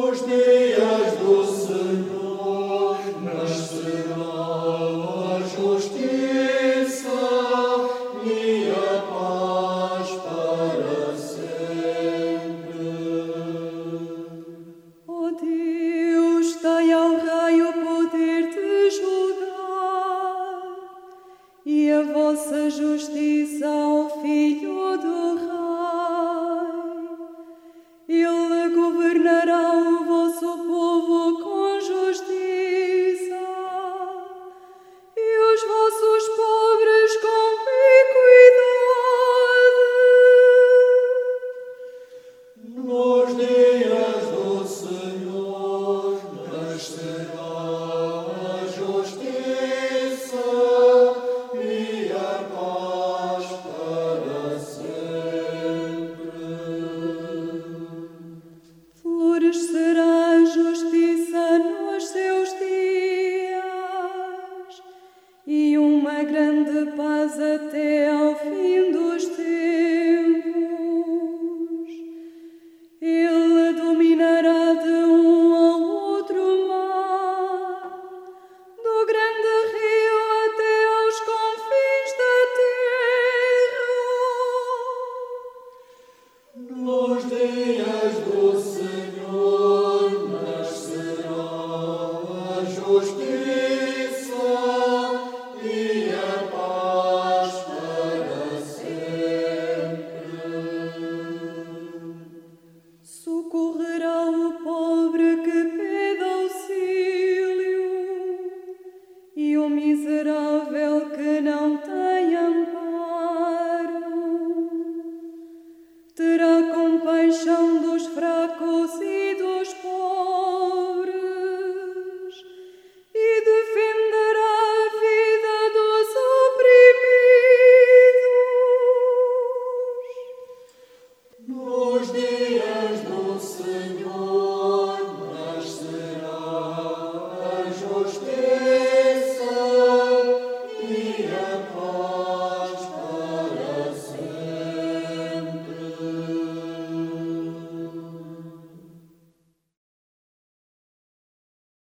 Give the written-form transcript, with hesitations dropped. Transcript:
Nos dias do Senhor nascerá a justiça e a paz para sempre. Ó Deus, dai ao Rei o poder de julgar e a vossa justiça ao Filho do Rei. Ele governará o vosso povo com justiça e os vossos pobres com equidade. Nos dias do Senhor nascerá a justiça e a paz para sempre. Florescerá a justiça nos seus dias e uma grande paz até ao fim dos tempos. Ele dominará de um ao outro mar, do grande rio até aos confins da terra. Nos dias do Senhor nascerá a justiça e a paz para sempre. Socorrerá o pobre que pede auxílio e o miserável que não tem amparo. Terá compaixão dos fracos e